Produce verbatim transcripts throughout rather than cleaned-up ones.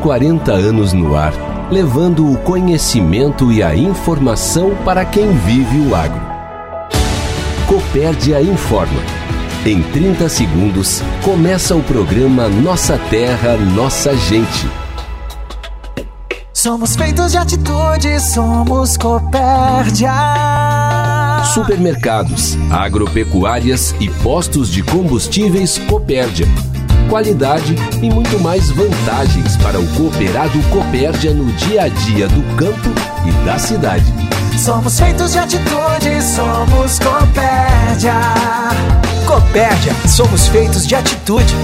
quarenta anos no ar, levando o conhecimento e a informação para quem vive o agro. Copérdia informa. Em trinta segundos, começa o programa Nossa Terra, Nossa Gente. Somos feitos de atitude, somos Copérdia. Supermercados, agropecuárias e postos de combustíveis Copérdia. Qualidade e muito mais vantagens para o cooperado Copérdia no dia a dia do campo e da cidade. Somos feitos de atitude, somos Copérdia. Copérdia, somos feitos de atitude.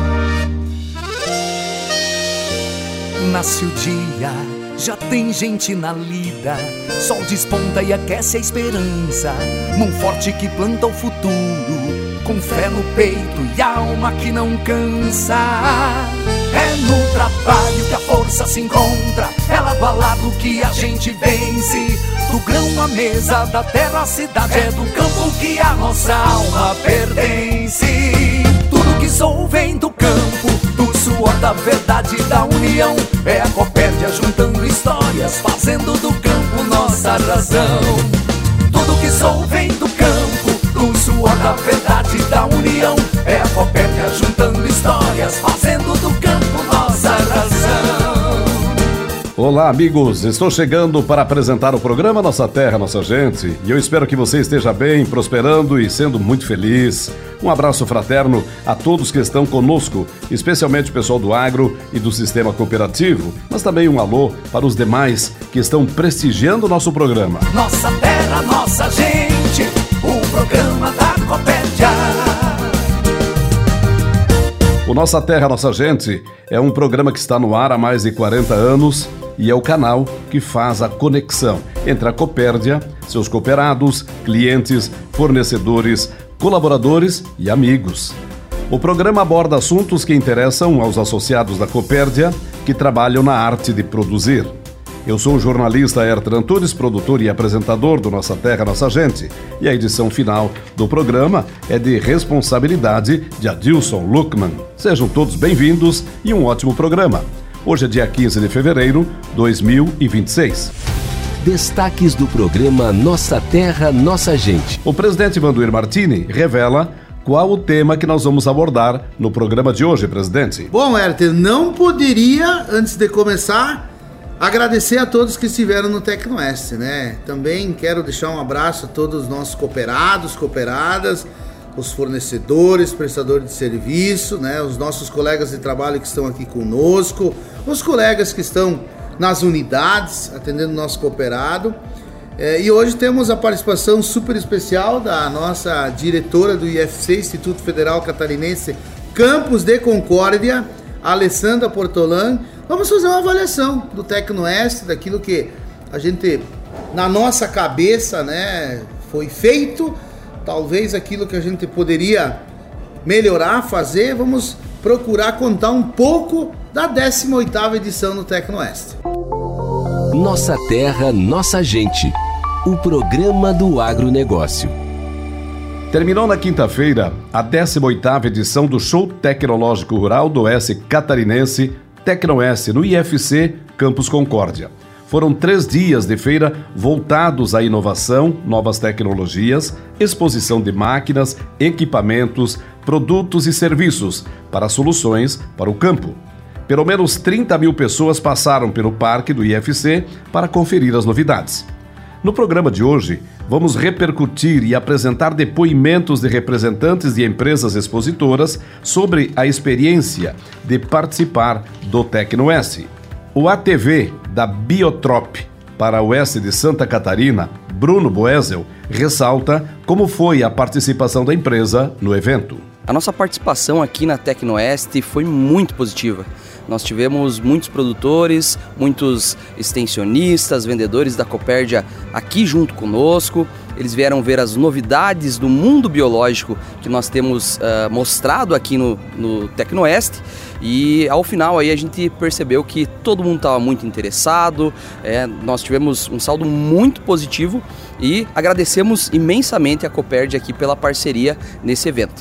Nasce o dia, já tem gente na lida. Sol desponta e aquece a esperança. Mão forte que planta o futuro, com fé no peito e alma que não cansa. É no trabalho que a força se encontra, é lado a lado que a gente vence. Do grão à mesa, da terra à cidade, é do campo que a nossa alma pertence. Tudo que sou vem do campo, do suor da verdade da união. É a Copérdia juntando histórias, fazendo do campo nossa razão. Tudo que sou vem do campo, do suor da verdade da união. É a Copérdia juntando histórias, fazendo do campo nossa razão. Olá, amigos, estou chegando para apresentar o programa Nossa Terra, Nossa Gente, e eu espero que você esteja bem, prosperando e sendo muito feliz. Um abraço fraterno a todos que estão conosco, especialmente o pessoal do agro e do sistema cooperativo, mas também um alô para os demais que estão prestigiando o nosso programa. Nossa Terra, Nossa Gente, o programa da Copérdia. O Nossa Terra, Nossa Gente é um programa que está no ar há mais de quarenta anos e é o canal que faz a conexão entre a Copérdia, seus cooperados, clientes, fornecedores, colaboradores e amigos. O programa aborda assuntos que interessam aos associados da Copérdia que trabalham na arte de produzir. Eu sou o jornalista Herter Antunes, produtor e apresentador do Nossa Terra, Nossa Gente, e a edição final do programa é de responsabilidade de Adilson Luckman. Sejam todos bem-vindos e um ótimo programa. Hoje é dia quinze de fevereiro de dois mil e vinte e seis. Destaques do programa Nossa Terra, Nossa Gente. O presidente Vanduir Martini revela qual o tema que nós vamos abordar no programa de hoje, presidente. Bom, Herter, não poderia, antes de começar, agradecer a todos que estiveram no Tecnoeste, né? Também quero deixar um abraço a todos os nossos cooperados, cooperadas, os fornecedores, prestadores de serviço, né? Os nossos colegas de trabalho que estão aqui conosco, os colegas que estão nas unidades, atendendo o nosso cooperado. É, e hoje temos a participação super especial da nossa diretora do I F C, Instituto Federal Catarinense, Campos de Concórdia, Alessandra Portolan. Vamos fazer uma avaliação do Tecnoeste, daquilo que a gente, na nossa cabeça, né, foi feito, talvez aquilo que a gente poderia melhorar, fazer. Vamos procurar contar um pouco da décima oitava edição do Tecnoeste. Nossa Terra, Nossa Gente, o programa do agronegócio. Terminou na quinta-feira a décima oitava edição do Show Tecnológico Rural do Oeste Catarinense Tecnoeste, no I F C Campus Concórdia. Foram três dias de feira voltados à inovação, novas tecnologias, exposição de máquinas, equipamentos, produtos e serviços para soluções para o campo. Pelo menos trinta mil pessoas passaram pelo parque do I F C para conferir as novidades. No programa de hoje, vamos repercutir e apresentar depoimentos de representantes de empresas expositoras sobre a experiência de participar do Tecnoeste. O A T V da Biotrop para o Oeste de Santa Catarina, Bruno Boesel, ressalta como foi a participação da empresa no evento. A nossa participação aqui na Tecnoeste foi muito positiva. Nós tivemos muitos produtores, muitos extensionistas, vendedores da Copérdia aqui junto conosco. Eles vieram ver as novidades do mundo biológico que nós temos uh, mostrado aqui no, no Tecnoeste. E ao final aí a gente percebeu que todo mundo estava muito interessado, é, nós tivemos um saldo muito positivo e agradecemos imensamente a Copérdia aqui pela parceria nesse evento.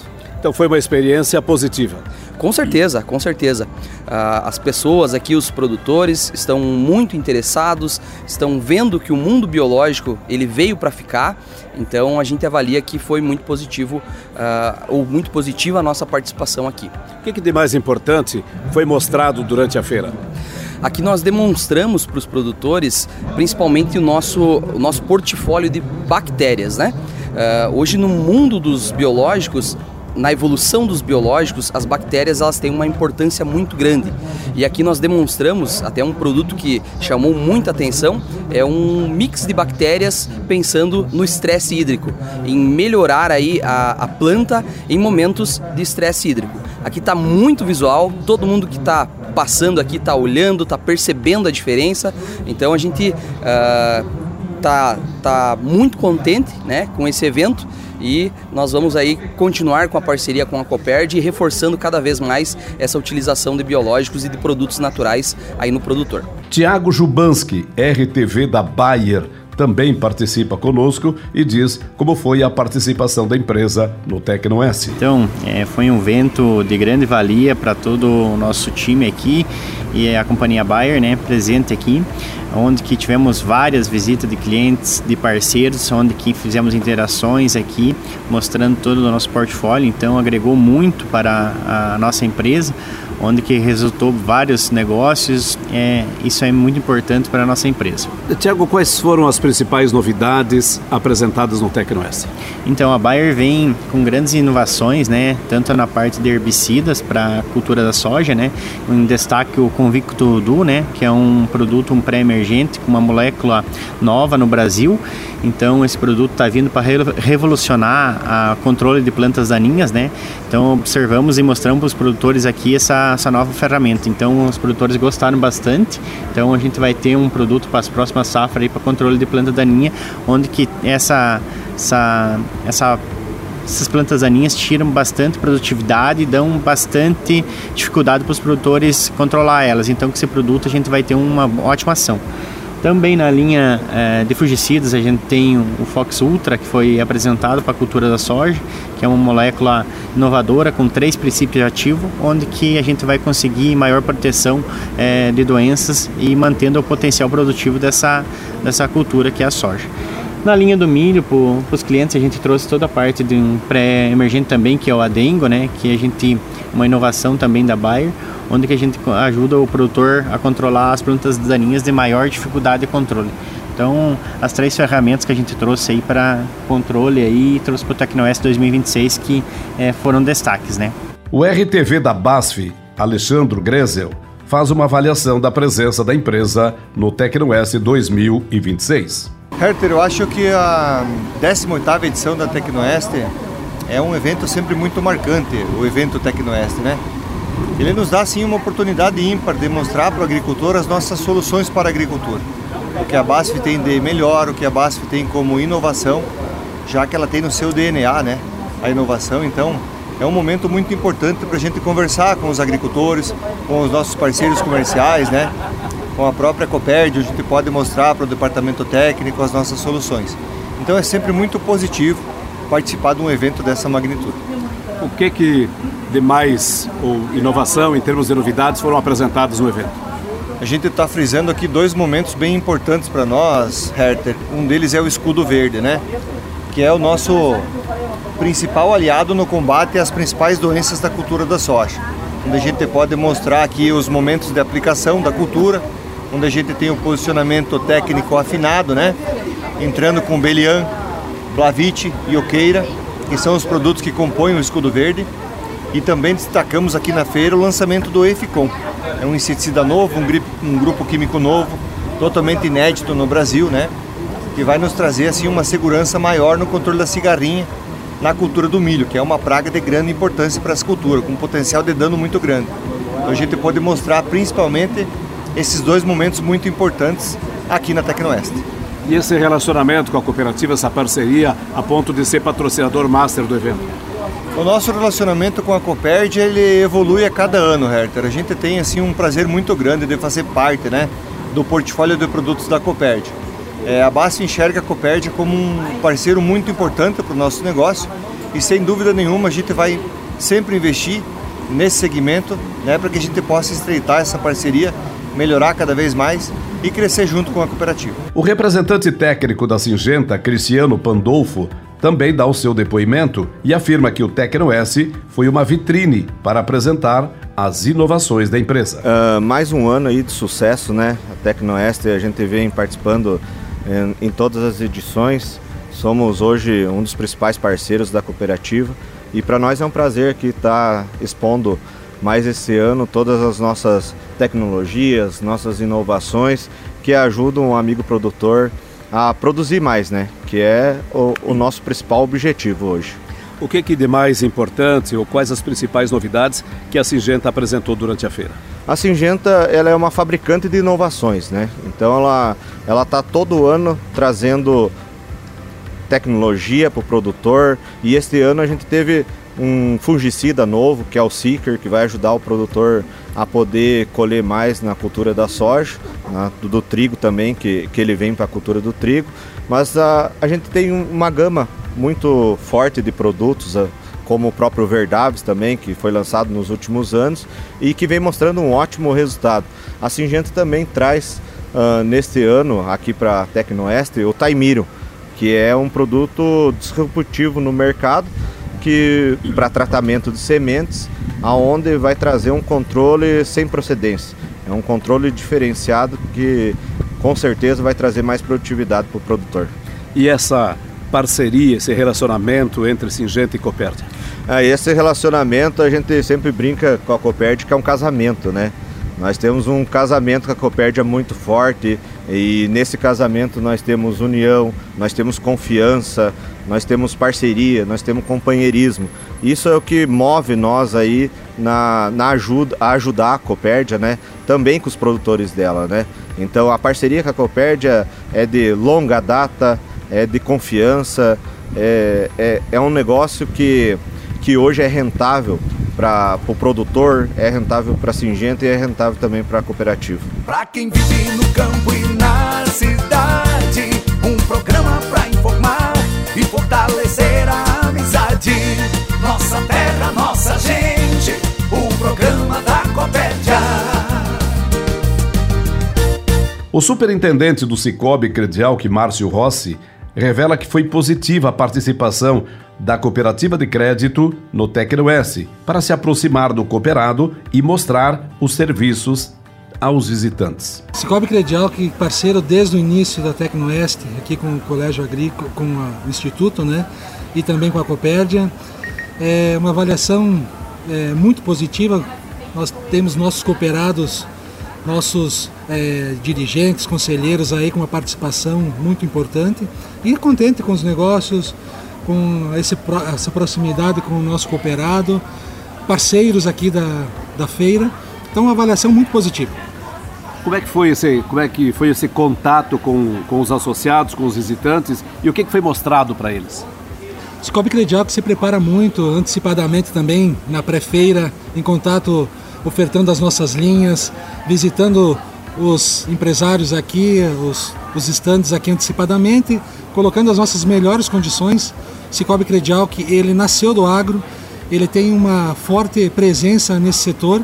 Então foi uma experiência positiva. Com certeza, com certeza. Ah, as pessoas aqui, os produtores, estão muito interessados, estão vendo que o mundo biológico ele veio para ficar, então a gente avalia que foi muito positivo, ah, ou muito positiva a nossa participação aqui. O que, que de mais importante foi mostrado durante a feira? Aqui nós demonstramos para os produtores, principalmente o nosso, o nosso portfólio de bactérias, né? Uh, hoje no mundo dos biológicos, na evolução dos biológicos, as bactérias elas têm uma importância muito grande. E aqui nós demonstramos até um produto que chamou muita atenção, é um mix de bactérias pensando no estresse hídrico, em melhorar aí a, a planta em momentos de estresse hídrico. Aqui está muito visual, todo mundo que está passando aqui está olhando, está percebendo a diferença, então a gente uh, tá, tá muito contente, né, com esse evento. E nós vamos aí continuar com a parceria com a Coperd e reforçando cada vez mais essa utilização de biológicos e de produtos naturais aí no produtor. Tiago Jubanski, R T V da Bayer, também participa conosco e diz como foi a participação da empresa no TecnoS. Então, é, foi um evento de grande valia para todo o nosso time aqui e a companhia Bayer, né, presente aqui, onde que tivemos várias visitas de clientes, de parceiros, onde que fizemos interações aqui, mostrando todo o nosso portfólio, então agregou muito para a nossa empresa, onde que resultou vários negócios, é, isso é muito importante para a nossa empresa. Tiago, quais foram as principais novidades apresentadas no TecnoS? Então, a Bayer vem com grandes inovações, né, tanto na parte de herbicidas para a cultura da soja, né, em destaque o Convicto Duo, né, que é um produto, um pré-emergente com uma molécula nova no Brasil. Então, esse produto está vindo para revolucionar o controle de plantas daninhas, né? Então, observamos e mostramos para os produtores aqui essa, essa nova ferramenta. Então, os produtores gostaram bastante. Então, a gente vai ter um produto para as próximas safras para controle de planta daninha, onde que essa, essa, essa essas plantas daninhas tiram bastante produtividade e dão bastante dificuldade para os produtores controlar elas. Então, com esse produto a gente vai ter uma ótima ação. Também na linha eh, de fungicidas a gente tem o Fox Ultra, que foi apresentado para a cultura da soja, que é uma molécula inovadora com três princípios ativos, onde que a gente vai conseguir maior proteção eh, de doenças e mantendo o potencial produtivo dessa, dessa cultura que é a soja. Na linha do milho, para os clientes, a gente trouxe toda a parte de um pré-emergente também, que é o Adengo, né? Que a gente, uma inovação também da Bayer, onde que a gente ajuda o produtor a controlar as plantas daninhas de maior dificuldade de controle. Então, as três ferramentas que a gente trouxe aí para controle aí, trouxe para o TecnoS dois mil e vinte e seis, que é, foram destaques, né? O R T V da BASF, Alexandre Grezel, faz uma avaliação da presença da empresa no TecnoS dois mil e vinte e seis. Herter, eu acho que a décima oitava edição da TecnoS é um evento sempre muito marcante, o evento TecnoS, né? Ele nos dá, sim, uma oportunidade ímpar de mostrar para o agricultor as nossas soluções para a agricultura. O que a BASF tem de melhor, o que a BASF tem como inovação, já que ela tem no seu D N A, né, a inovação. Então, é um momento muito importante para a gente conversar com os agricultores, com os nossos parceiros comerciais, né, com a própria Coperd, onde a gente pode mostrar para o departamento técnico as nossas soluções. Então, é sempre muito positivo participar de um evento dessa magnitude. O que que de mais ou inovação em termos de novidades foram apresentados no evento? A gente está frisando aqui dois momentos bem importantes para nós, Herter. Um deles é o escudo verde, né? Que é o nosso principal aliado no combate às principais doenças da cultura da soja. Onde a gente pode mostrar aqui os momentos de aplicação da cultura, onde a gente tem o posicionamento técnico afinado, né? Entrando com Belian, Blavit e Oqueira, que são os produtos que compõem o escudo verde. E também destacamos aqui na feira o lançamento do Eficon. É um inseticida novo, um, gripe, um grupo químico novo, totalmente inédito no Brasil, né? Que vai nos trazer assim, uma segurança maior no controle da cigarrinha na cultura do milho, que é uma praga de grande importância para essa cultura, com um potencial de dano muito grande. Então a gente pode mostrar principalmente esses dois momentos muito importantes aqui na TecnoS. E esse relacionamento com a cooperativa, essa parceria, a ponto de ser patrocinador master do evento? O nosso relacionamento com a Coperd, ele evolui a cada ano, Herter. A gente tem assim um prazer muito grande de fazer parte, né, do portfólio de produtos da Coperd. É, a BASF enxerga a Coperd como um parceiro muito importante para o nosso negócio e sem dúvida nenhuma a gente vai sempre investir nesse segmento, né, para que a gente possa estreitar essa parceria, melhorar cada vez mais e crescer junto com a cooperativa. O representante técnico da Syngenta, Cristiano Pandolfo, também dá o seu depoimento e afirma que o Tecnoes foi uma vitrine para apresentar as inovações da empresa. Uh, mais um ano aí de sucesso, né? A Tecnoes, a gente vem participando em, em todas as edições. Somos hoje um dos principais parceiros da cooperativa e para nós é um prazer aqui estar expondo mais esse ano todas as nossas tecnologias, nossas inovações que ajudam o amigo produtor a produzir mais, né? Que é o, o nosso principal objetivo hoje. O que, que de mais importante ou quais as principais novidades que a Syngenta apresentou durante a feira? A Syngenta, ela é uma fabricante de inovações, né? Então ela ela está todo ano trazendo tecnologia para o produtor e este ano a gente teve um fungicida novo, que é o Seeker, que vai ajudar o produtor a poder colher mais na cultura da soja, na, do, do trigo também, que, que ele vem para a cultura do trigo. Mas a, a gente tem uma gama muito forte de produtos, a, como o próprio Verdavis também, que foi lançado nos últimos anos e que vem mostrando um ótimo resultado. A Syngenta também traz uh, neste ano aqui para a Tecnoes o Taimiro, que é um produto disruptivo no mercado, que para tratamento de sementes, aonde vai trazer um controle sem procedência. É um controle diferenciado que com certeza vai trazer mais produtividade para o produtor. E essa parceria, esse relacionamento entre Syngenta e Copérdia? Ah, esse relacionamento a gente sempre brinca com a Copérdia, que é um casamento, né? Nós temos um casamento com a Copérdia muito forte e nesse casamento nós temos união, nós temos confiança, nós temos parceria, nós temos companheirismo. Isso é o que move nós aí na, na ajuda, a ajudar a Copérdia, né? Também com os produtores dela, né? Então a parceria com a Copérdia é de longa data, é de confiança, é, é, é um negócio que, que hoje é rentável para o pro produtor, é rentável para a Syngenta e é rentável também para a cooperativa. Para quem vive no campo e na cidade, um programa para informar e fortalecer a amizade. Nossa terra, nossa gente, o programa da Copérdia. O superintendente do Sicoob Credial, Márcio Rossi, revela que foi positiva a participação da cooperativa de crédito no Tecnoes para se aproximar do cooperado e mostrar os serviços aos visitantes. Sicoob Credial, que parceiro desde o início da Tecnoes, aqui com o Colégio Agrícola, com a, o Instituto, né, e também com a Copérdia, é uma avaliação é, muito positiva. Nós temos nossos cooperados, nossos é, dirigentes, conselheiros aí com uma participação muito importante e contente com os negócios, com esse, essa proximidade com o nosso cooperado, parceiros aqui da, da feira. Então, uma avaliação muito positiva. Como é que foi esse, como é que foi esse contato com, com os associados, com os visitantes e o que, que foi mostrado para eles? O Sicoob Credial que se prepara muito antecipadamente também na pré-feira, em contato, ofertando as nossas linhas, visitando os empresários aqui, os, os estandes aqui antecipadamente, colocando as nossas melhores condições. Sicoob Credial, que ele nasceu do agro, ele tem uma forte presença nesse setor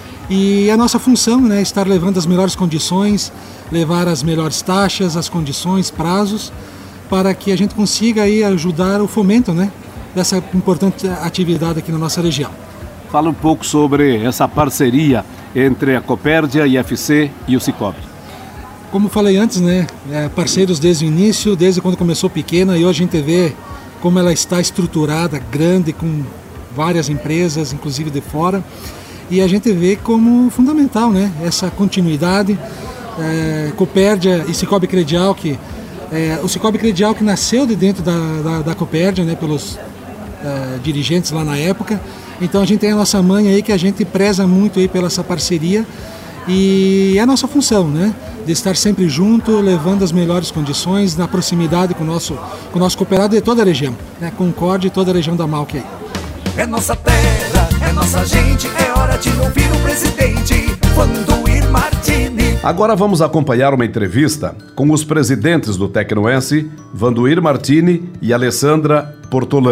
e a nossa função, né, é estar levando as melhores condições, levar as melhores taxas, as condições, prazos, para que a gente consiga aí ajudar o fomento, né, dessa importante atividade aqui na nossa região. Fala um pouco sobre essa parceria entre a Copérdia, I F C e o Sicoob. Como falei antes, né, é, parceiros desde o início, desde quando começou pequena, e hoje a gente vê como ela está estruturada, grande, com várias empresas, inclusive de fora, e a gente vê como fundamental, né, essa continuidade. É, Copérdia e Sicoob Credial, que é, o Sicoob Credial que nasceu de dentro da, da, da Copérdia, né, pelos é, dirigentes lá na época. Então a gente tem a nossa mãe aí que a gente preza muito aí pela essa parceria e é a nossa função, né, de estar sempre junto, levando as melhores condições, na proximidade com o nosso, com o nosso cooperado de toda a região, né, Concórdia e toda a região da Malc aí. É nossa terra, é nossa gente, é hora de ouvir o presidente, Vanduir Martini. Agora vamos acompanhar uma entrevista com os presidentes do Tecnoes, Vanduir Martini e Alessandra Portolan,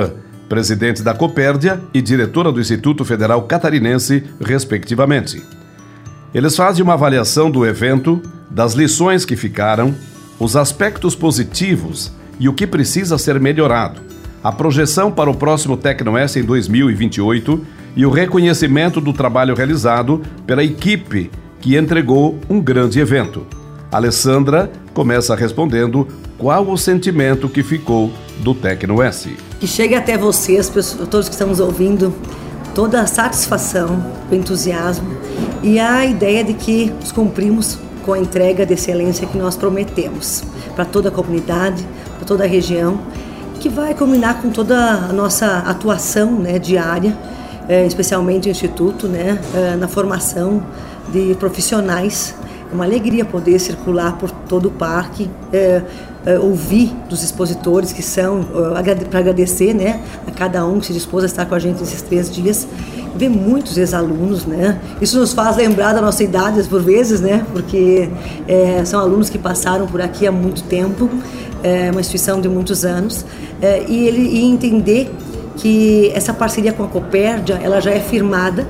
presidente da Copérdia e diretora do Instituto Federal Catarinense, respectivamente. Eles fazem uma avaliação do evento, das lições que ficaram, os aspectos positivos e o que precisa ser melhorado, a projeção para o próximo TecnoS em dois mil e vinte e oito e o reconhecimento do trabalho realizado pela equipe que entregou um grande evento. Alessandra começa respondendo qual o sentimento que ficou do TecnoS. Que chegue até vocês, todos que estamos ouvindo, toda a satisfação, o entusiasmo e a ideia de que nos cumprimos com a entrega de excelência que nós prometemos para toda a comunidade, para toda a região, que vai culminar com toda a nossa atuação, né, diária, é, especialmente o Instituto, né, é, na formação de profissionais. É uma alegria poder circular por todo o parque, é, é, ouvir dos expositores que são, é, para agradecer, né, a cada um que se dispôs a estar com a gente nesses três dias, ver muitos ex-alunos, né? Isso nos faz lembrar da nossa idade por vezes, né? Porque é, são alunos que passaram por aqui há muito tempo, é uma instituição de muitos anos, é, e ele e entender que essa parceria com a Copérdia, ela já é firmada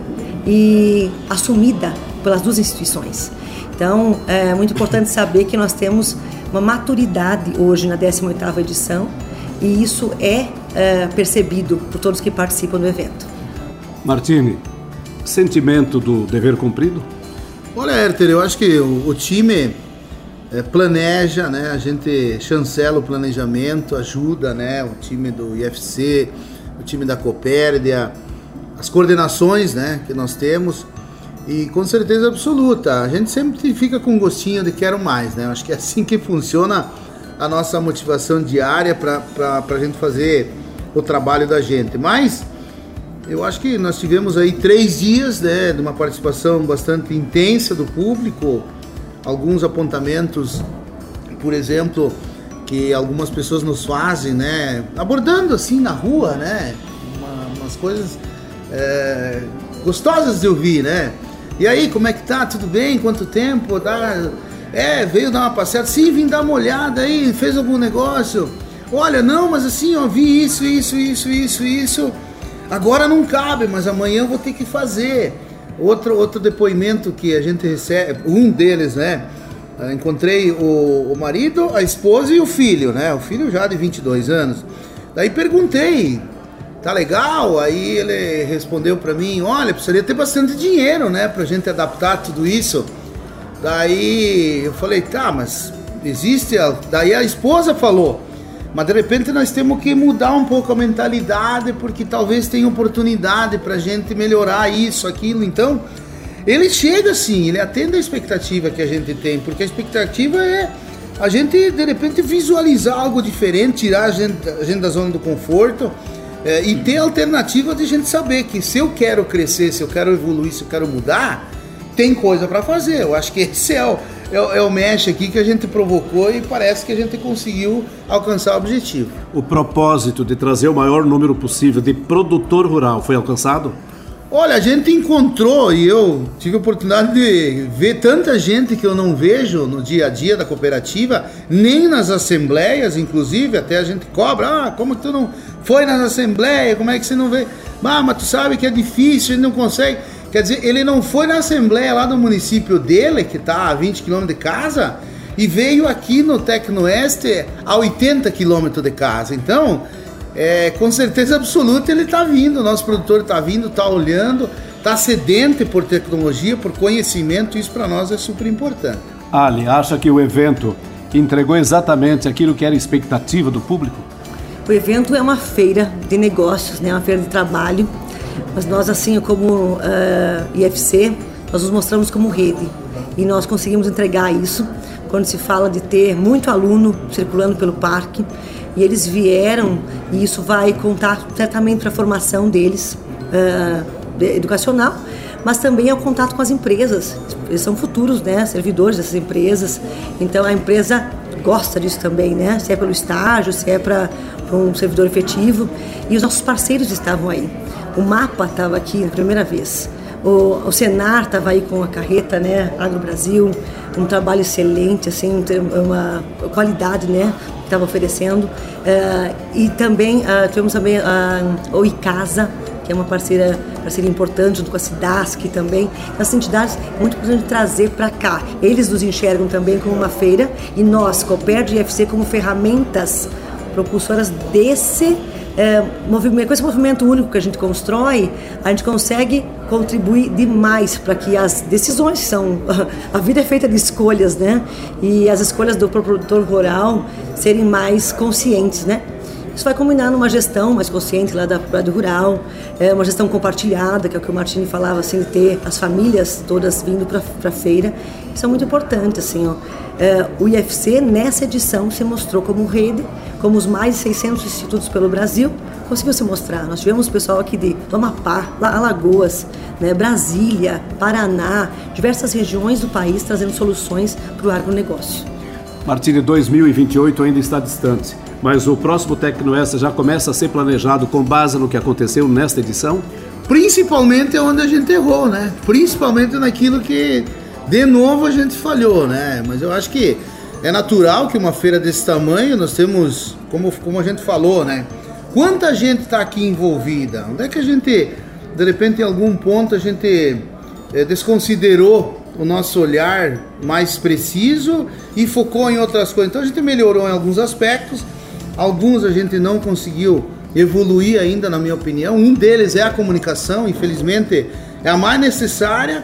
e assumida pelas duas instituições. Então, é muito importante saber que nós temos uma maturidade hoje na décima oitava edição e isso é, é percebido por todos que participam do evento. Martini, sentimento do dever cumprido? Olha, Herter, eu acho que o, o time é, planeja, né? A gente chancela o planejamento, ajuda, né? O time do I F C, o time da Copérdia, as coordenações, né, que nós temos. E com certeza absoluta, a gente sempre fica com um gostinho de quero mais, né? Acho que é assim que funciona a nossa motivação diária para a gente fazer o trabalho da gente. Mas eu acho que nós tivemos aí três dias, né, de uma participação bastante intensa do público, alguns apontamentos, por exemplo, que algumas pessoas nos fazem, né, abordando assim na rua, né, uma, umas coisas é, gostosas de ouvir, né? E aí, como é que tá? Tudo bem? Quanto tempo? Dá... É, veio dar uma passeada? Sim, vim dar uma olhada aí, fez algum negócio? Olha, não, mas assim, ó, vi isso, isso, isso, isso, isso. Agora não cabe, mas amanhã eu vou ter que fazer. Outro, outro depoimento que a gente recebe, um deles, né? Encontrei o, o marido, a esposa e o filho, né? O filho já de vinte e dois anos. Daí perguntei, tá legal? Aí ele respondeu pra mim, olha, precisaria ter bastante dinheiro, né? Pra gente adaptar tudo isso. Daí eu falei, tá, mas existe... A... Daí a esposa falou, mas de repente nós temos que mudar um pouco a mentalidade, porque talvez tenha oportunidade pra gente melhorar isso, aquilo. Então, ele chega assim, ele atende a expectativa que a gente tem, porque a expectativa é a gente, de repente, visualizar algo diferente, tirar a gente, a gente da zona do conforto, é, e ter a alternativa de a gente saber que se eu quero crescer, se eu quero evoluir, se eu quero mudar, tem coisa para fazer. Eu acho que esse é o, é, é o mesh aqui que a gente provocou e parece que a gente conseguiu alcançar o objetivo. O propósito de trazer o maior número possível de produtor rural foi alcançado? Olha, a gente encontrou, e eu tive a oportunidade de ver tanta gente que eu não vejo no dia a dia da cooperativa, nem nas assembleias, inclusive, até a gente cobra, ah, como que tu não foi nas assembleias, como é que você não vê? Ah, mas tu sabe que é difícil, a gente não consegue. Quer dizer, ele não foi na assembleia lá do município dele, que está a vinte quilômetros de casa, e veio aqui no Tecnoeste a oitenta quilômetros de casa. Então, é, com certeza absoluta ele está vindo, o nosso produtor está vindo, está olhando, está sedente por tecnologia, por conhecimento, isso para nós é super importante. Ali, acha que o evento entregou exatamente aquilo que era a expectativa do público? O evento é uma feira de negócios, né? Uma feira de trabalho, mas nós, assim como uh, I F C, nós nos mostramos como rede e nós conseguimos entregar isso quando se fala de ter muito aluno circulando pelo parque. E eles vieram, e isso vai contar certamente para a formação deles, uh, educacional, mas também é o contato com as empresas. Eles são futuros, né, servidores dessas empresas, então a empresa gosta disso também, né, se é pelo estágio, se é para um servidor efetivo, e os nossos parceiros estavam aí. O MAPA estava aqui na primeira vez, o, o Senar estava aí com a carreta, né, Agro Brasil, um trabalho excelente, assim, uma qualidade, né, que estava oferecendo. Uh, e também uh, tivemos também a uh, o Icasa, que é uma parceira, parceria importante, junto com a SIDASC também. Essas entidades, muito importante trazer para cá. Eles nos enxergam também como uma feira e nós, Copérdia e I F C, como ferramentas propulsoras desse é, movimento. Com esse movimento único que a gente constrói, a gente consegue contribuir demais para que as decisões são... A vida é feita de escolhas, né? E as escolhas do produtor rural serem mais conscientes, né? Isso vai combinar numa gestão mais consciente lá da propriedade rural, é uma gestão compartilhada, que é o que o Martini falava, assim, de ter as famílias todas vindo para a feira. Isso é muito importante, assim, ó. É, o I F C, nessa edição, se mostrou como rede, como os mais de seiscentos institutos pelo Brasil, conseguiu se mostrar. Nós tivemos pessoal aqui de Amapá, Alagoas, né, Brasília, Paraná, diversas regiões do país trazendo soluções para o agronegócio. Martini, dois mil e vinte e oito ainda está distante, mas o próximo Tecnoesta já começa a ser planejado com base no que aconteceu nesta edição? Principalmente onde a gente errou, né? Principalmente naquilo que, de novo, a gente falhou, né? Mas eu acho que é natural que uma feira desse tamanho, nós temos, como, como a gente falou, né? Quanta gente está aqui envolvida? Onde é que a gente, de repente, em algum ponto, a gente é, desconsiderou o nosso olhar mais preciso e focou em outras coisas? Então a gente melhorou em alguns aspectos, alguns a gente não conseguiu evoluir ainda, na minha opinião. Um deles é a comunicação, infelizmente é a mais necessária,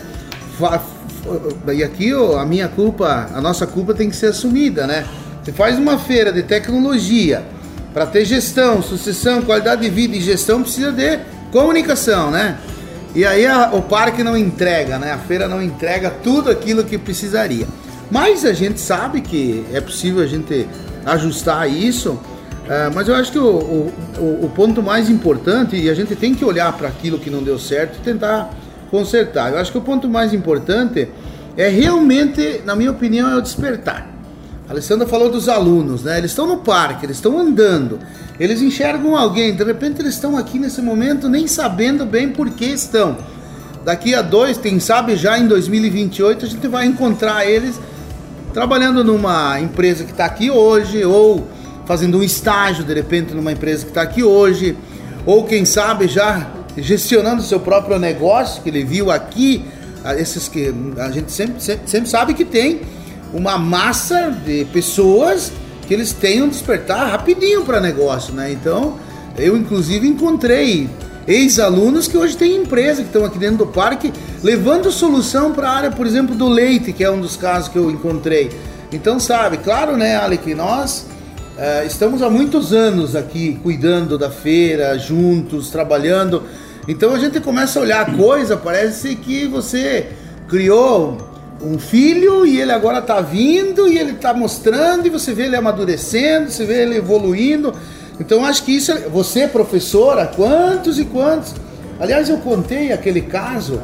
e aqui a minha culpa, a nossa culpa tem que ser assumida, né? Você faz uma feira de tecnologia, para ter gestão, sucessão, qualidade de vida e gestão, precisa de comunicação, né? E aí a, o parque não entrega, né? A feira não entrega tudo aquilo que precisaria. Mas a gente sabe que é possível a gente ajustar isso, uh, mas eu acho que o, o, o ponto mais importante, e a gente tem que olhar para aquilo que não deu certo e tentar consertar. Eu acho que o ponto mais importante é realmente, na minha opinião, é o despertar. A Alessandra falou dos alunos, né? Eles estão no parque, eles estão andando, eles enxergam alguém, de repente eles estão aqui nesse momento nem sabendo bem por que estão. Daqui a dois, quem sabe já em dois mil e vinte e oito, a gente vai encontrar eles trabalhando numa empresa que está aqui hoje, ou fazendo um estágio, de repente, numa empresa que está aqui hoje, ou quem sabe já gestionando o seu próprio negócio, que ele viu aqui, esses que a gente sempre, sempre, sempre sabe que tem uma massa de pessoas que eles têm um despertar rapidinho para negócio, né? Então, eu inclusive encontrei ex-alunos que hoje têm empresa, que estão aqui dentro do parque, levando solução para a área, por exemplo, do leite, que é um dos casos que eu encontrei. Então, sabe, claro, né, Ale, que nós uh, estamos há muitos anos aqui cuidando da feira, juntos, trabalhando. Então a gente começa a olhar a coisa, parece que você criou um filho e ele agora está vindo e ele está mostrando e você vê ele amadurecendo, você vê ele evoluindo. Então acho que isso, você professora, quantos e quantos, aliás eu contei aquele caso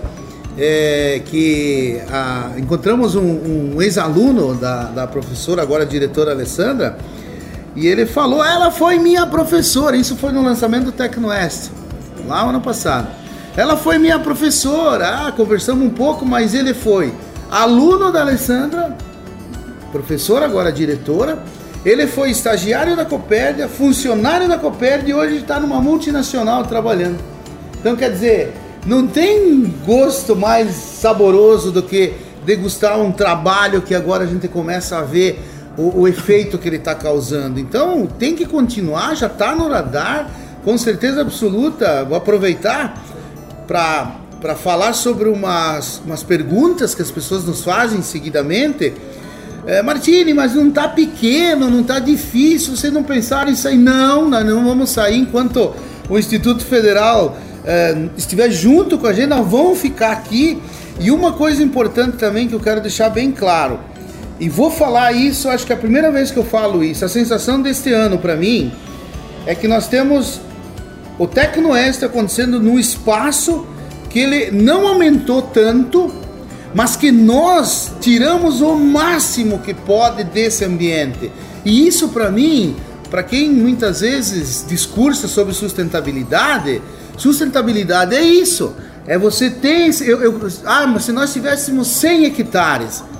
é, que a, encontramos um, um ex-aluno da, da professora, agora diretora Alessandra, e ele falou, ela foi minha professora, isso foi no lançamento do Tecnoeste, lá no ano passado, ela foi minha professora, ah, conversamos um pouco, mas ele foi aluno da Alessandra, professora, agora diretora. Ele foi estagiário da Copérdia, funcionário da Copérdia e hoje está numa multinacional trabalhando. Então, quer dizer, não tem gosto mais saboroso do que degustar um trabalho que agora a gente começa a ver o, o efeito que ele está causando. Então, tem que continuar, já está no radar, com certeza absoluta. Vou aproveitar para... para falar sobre umas, umas perguntas que as pessoas nos fazem seguidamente. É, Martini, mas não está pequeno, não está difícil, vocês não pensaram em sair? Não, nós não vamos sair enquanto o Instituto Federal é, estiver junto com a gente, nós vamos ficar aqui. E uma coisa importante também que eu quero deixar bem claro, e vou falar isso, acho que é a primeira vez que eu falo isso, a sensação deste ano para mim é que nós temos o Tecnoeste acontecendo no espaço que ele não aumentou tanto, mas que nós tiramos o máximo que pode desse ambiente. E isso para mim, para quem muitas vezes discursa sobre sustentabilidade, sustentabilidade é isso, é você ter, eu, eu, ah, mas se nós tivéssemos cem hectares,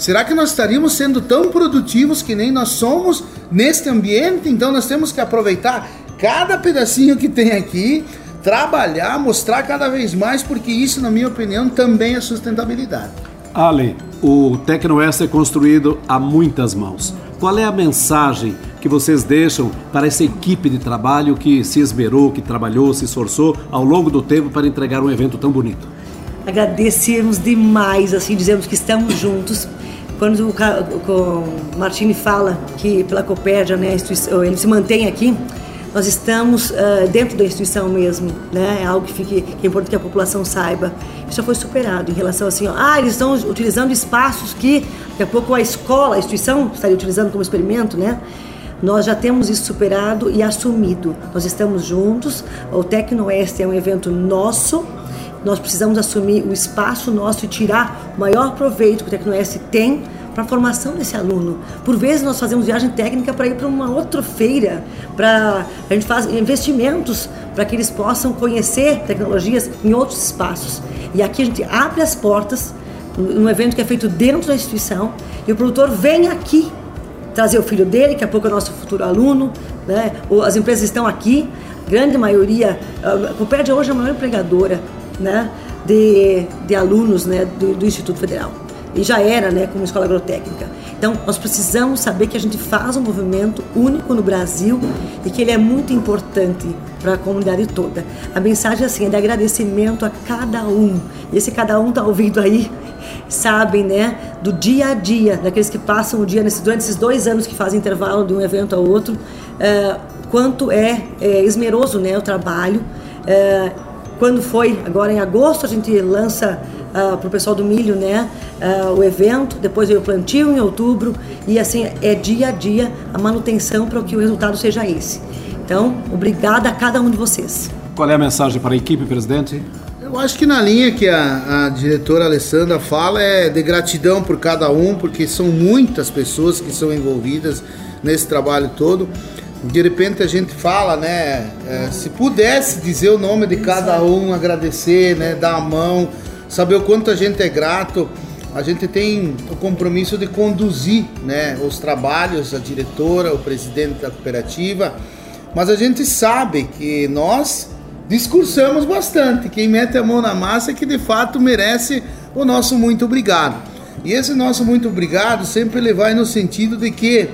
será que nós estaríamos sendo tão produtivos que nem nós somos neste ambiente? Então nós temos que aproveitar cada pedacinho que tem aqui, trabalhar, mostrar cada vez mais, porque isso, na minha opinião, também é sustentabilidade. Ale, o Tecnoeste é construído a muitas mãos. Qual é a mensagem que vocês deixam para essa equipe de trabalho que se esmerou, que trabalhou, se esforçou ao longo do tempo para entregar um evento tão bonito? Agradecemos demais, assim, dizemos que estamos juntos. Quando o, o Martini fala que pela Copérdia, né, ele se mantém aqui, nós estamos uh, dentro da instituição mesmo, né? É algo que, fique, que é importante que a população saiba. Isso já foi superado em relação assim, ó, ah, eles estão utilizando espaços que daqui a pouco a escola, a instituição estaria utilizando como experimento, né? Nós já temos isso superado e assumido. Nós estamos juntos, o Tecnoeste é um evento nosso, nós precisamos assumir o espaço nosso e tirar o maior proveito que o Tecnoeste tem para a formação desse aluno. Por vezes nós fazemos viagem técnica para ir para uma outra feira, para a gente faz investimentos para que eles possam conhecer tecnologias em outros espaços. E aqui a gente abre as portas, num evento que é feito dentro da instituição, e o produtor vem aqui trazer o filho dele, que a pouco é o nosso futuro aluno, né? As empresas estão aqui, grande maioria, a Copérdia hoje é a maior empregadora, né, de, de alunos, né, do, do Instituto Federal. E já era, né, como escola agrotécnica. Então, nós precisamos saber que a gente faz um movimento único no Brasil e que ele é muito importante para a comunidade toda. A mensagem, assim, é de agradecimento a cada um. E esse cada um está ouvindo aí, sabem, né, do dia a dia, daqueles que passam o dia, nesse, durante esses dois anos que fazem intervalo de um evento ao outro, é, quanto é, é esmeroso, né, o trabalho. É, quando foi, agora em agosto, a gente lança Uh, para o pessoal do milho, né, uh, o evento, depois veio o plantio em outubro, e assim, é dia a dia a manutenção para que o resultado seja esse. Então, obrigada a cada um de vocês. Qual é a mensagem para a equipe, presidente? Eu acho que na linha que a, a diretora Alessandra fala é de gratidão por cada um, porque são muitas pessoas que são envolvidas nesse trabalho todo. De repente a gente fala, né, é, se pudesse dizer o nome de cada um, agradecer, né, dar a mão, saber o quanto a gente é grato. A gente tem o compromisso de conduzir, né, os trabalhos, a diretora, o presidente da cooperativa, mas a gente sabe que nós discursamos bastante. Quem mete a mão na massa é que de fato merece o nosso muito obrigado. E esse nosso muito obrigado sempre ele vai no sentido de que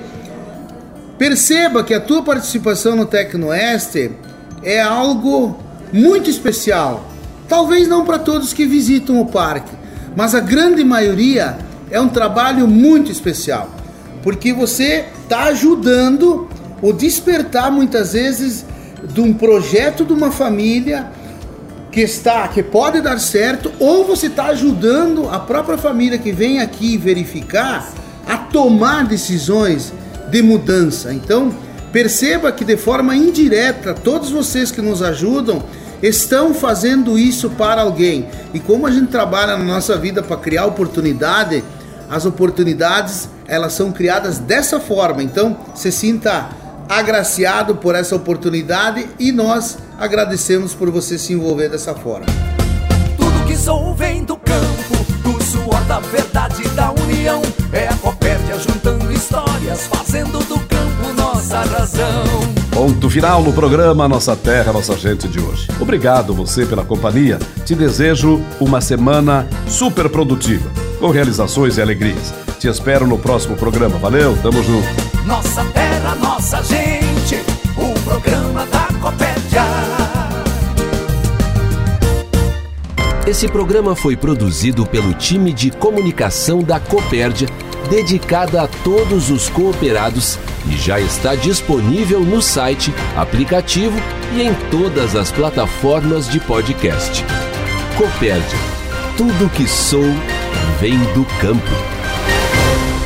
perceba que a tua participação no Tecnoeste é algo muito especial. Talvez não para todos que visitam o parque, mas a grande maioria é um trabalho muito especial, porque você está ajudando o despertar muitas vezes de um projeto de uma família que está, que pode dar certo, ou você está ajudando a própria família que vem aqui verificar a tomar decisões de mudança. Então, perceba que de forma indireta, todos vocês que nos ajudam estão fazendo isso para alguém. E como a gente trabalha na nossa vida para criar oportunidade, as oportunidades elas são criadas dessa forma. Então se sinta agraciado por essa oportunidade e nós agradecemos por você se envolver dessa forma. Tudo que sou vem do campo, do suor da verdade, da união. É a Copérdia juntando histórias, fazendo do campo nossa razão. Ponto final no programa Nossa Terra, Nossa Gente de hoje. Obrigado você pela companhia. Te desejo uma semana super produtiva, com realizações e alegrias. Te espero no próximo programa. Valeu, tamo junto. Nossa Terra, Nossa Gente, o programa da Copérdia. Esse programa foi produzido pelo time de comunicação da Copérdia, dedicada a todos os cooperados, e já está disponível no site, aplicativo e em todas as plataformas de podcast. Copérdia, tudo que sou vem do campo.